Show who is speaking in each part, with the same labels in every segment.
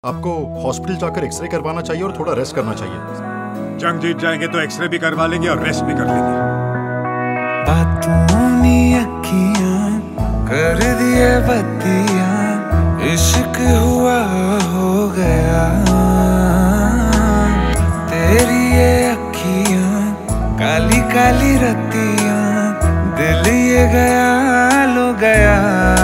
Speaker 1: आपको हॉस्पिटल जाकर एक्सरे करवाना चाहिए और थोड़ा रेस्ट करना चाहिए।
Speaker 2: जंग जीत जाएंगे तो एक्सरे भी करवा लेंगे और रेस्ट भी कर लेंगे।
Speaker 3: बातों नी अखियां कर दिए बत्तियां, इश्क हुआ हो गया। तेरी ये अखियां काली काली रत्तियां, दिल ये गया लो गया।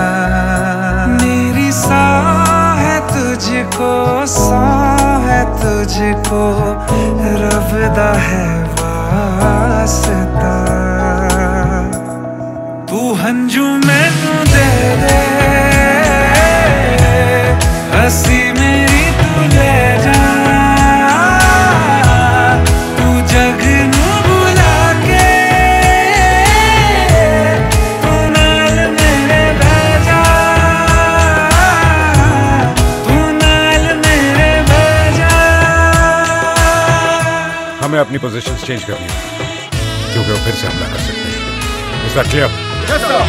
Speaker 3: मेरी सांस है तुझको, सांस है तुझको, रब दा है वास्ता। तू हंजू मैनू दे दे, हसी मेरी तू ले जा। तू जग नू भुला के तू नाल मेरे बह जा। तू नाल मेरे बह जा।
Speaker 2: हमें अपनी पोजीशंस चेंज करनी है क्योंकि वो फिर से हमला कर सकते हैं। Is that clear?
Speaker 1: Yes, sir.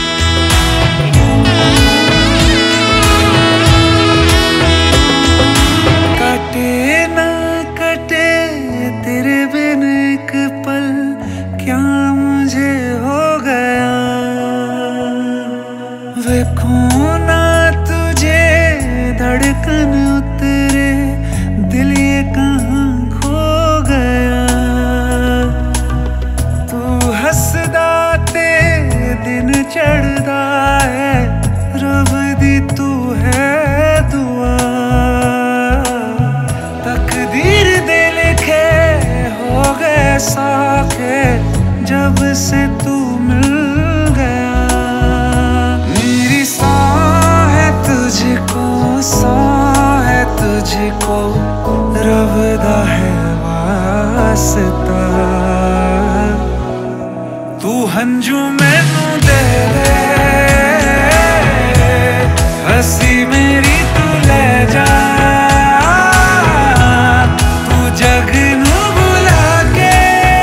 Speaker 3: कटे ना कटे तेरे बिन एक पल, क्या मुझे हो गया। देखो ना तुझे धड़कन उतरे, दिल ये कहाँ खो गया। तू हसदा ते दिन चढ़दा है, रब दी तू है दुआ। तकदीर दे लिखे हो गए साखे, जब से तू मिल गया। मेरी सांस है तुझको, सांस है तुझको, रब दा है वास्ता। तू हंजू मैनू दे दे, हसी मेरी तू ले जा। तू जग नू भुला के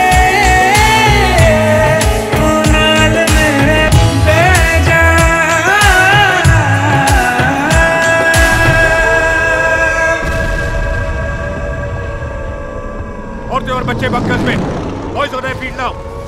Speaker 3: तू नाल मेरे बह जा।
Speaker 2: औरतें और बच्चे बंकर्स में, boys on their feet now.